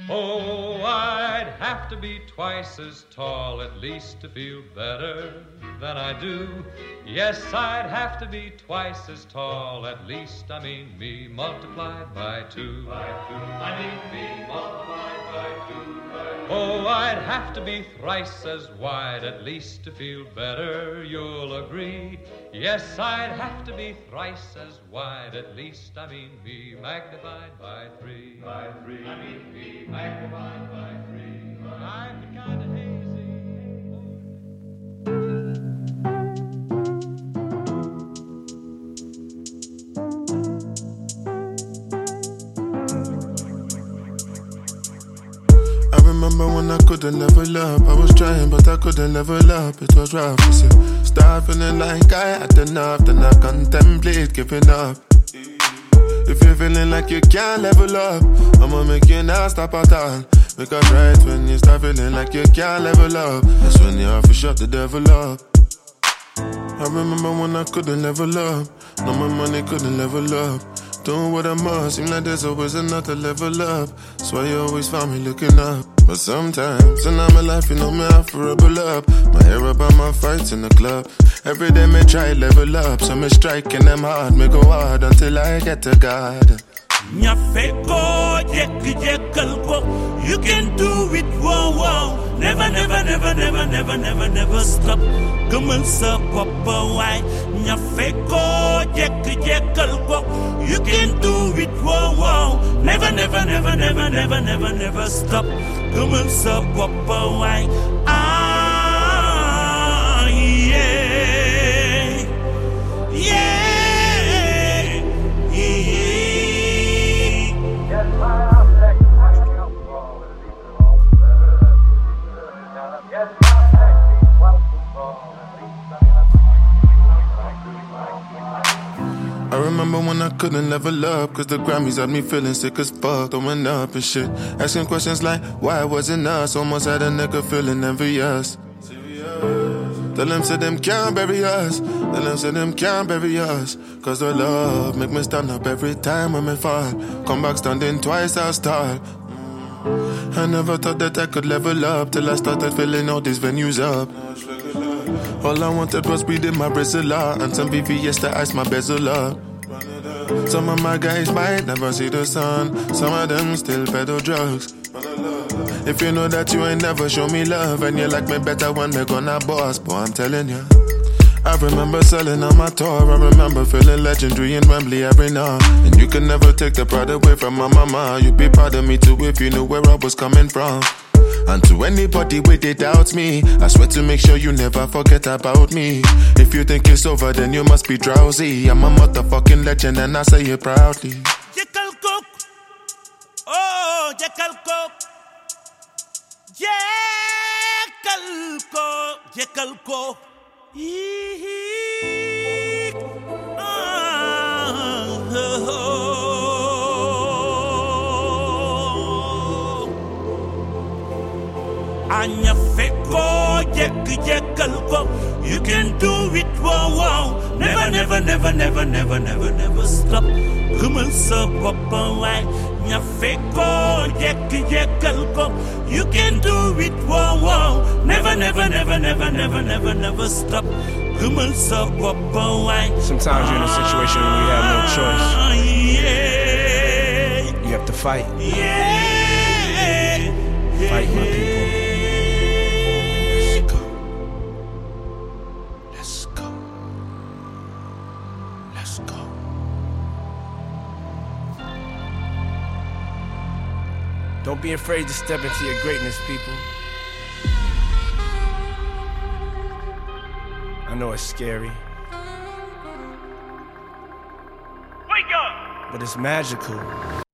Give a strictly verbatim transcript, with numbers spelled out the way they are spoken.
Oh, I'd have to be twice as tall at least to feel better than I do. Yes, I'd have to be twice as tall at least, I mean me multiplied by two. By two. I mean me multiplied by two. By two. Oh, I'd have to be thrice as wide at least to feel better, you'll agree. Yes, I'd have to be thrice as wide at least, I mean me magnified by three. By three. I mean me magnified by three. I've been kind of hazy. I remember when I couldn't level up. I was trying, but I couldn't level up. It was rough. I said, start feeling like I had enough, then I contemplate giving up. If you're feeling like you can't level up, I'ma make you not stop at all. Because right when you start feeling like you can't level up, that's when you have to shut the devil up. I remember when I couldn't level up, no, my money couldn't level up. Doing what I must, seem like there's always another level up. That's why you always find me looking up. But sometimes, in my life, you know me, I rebel up. My hair up on my fights in the club. Every day me try level up, so me striking them hard. Me go hard until I get to God. You can do it, whoa, whoa. Never, never, never, never, never, never, never stop. Come on, sir, papa, why? You can do it, whoa, whoa. Never, never, never, never, never, never, never stop. Come on, sir, papa, why? Ah, yeah, yeah. I remember when I couldn't level up, cause the Grammys had me feeling sick as fuck, throwing up and shit. Asking questions like, why wasn't us? Almost had a nigga feeling envious. Tell them say them can't bury us. Tell them say them can't bury us. Cause the love make me stand up every time when me fall. Come back standing twice as tall. I never thought that I could level up till I started filling all these venues up. All I wanted was weed in my Brazilla and some V V S to ice my bezel up. Some of my guys might never see the sun. Some of them still peddle drugs. If you know that you ain't never show me love and you like me better when me gonna boss, boy, I'm telling you. I remember selling on my tour. I remember feeling legendary in Wembley every night. And you can never take the pride away from my mama. You'd be proud of me too if you knew where I was coming from. And to anybody with it doubts me, I swear to make sure you never forget about me. If you think it's over, then you must be drowsy. I'm a motherfucking legend and I say it proudly. Jekyll Cook. Oh, Jekyll Cook. Jekyll Cook. Jekyll Cook. Anya feko, jek jekyll ko. You can do it, wow, wow. Never, never, never, never, never, never, never stop. Come on, so papa, why? Anya feko, jek jekyll ko. You can do it, wow, wow. Never, never, never, never, never, never, never stop. Come on, so papa, why? Sometimes you're in a situation where you have no choice. Yeah. You have to fight. Yeah. Fight, my people. Don't be afraid to step into your greatness, people. I know it's scary. Wake up! But it's magical.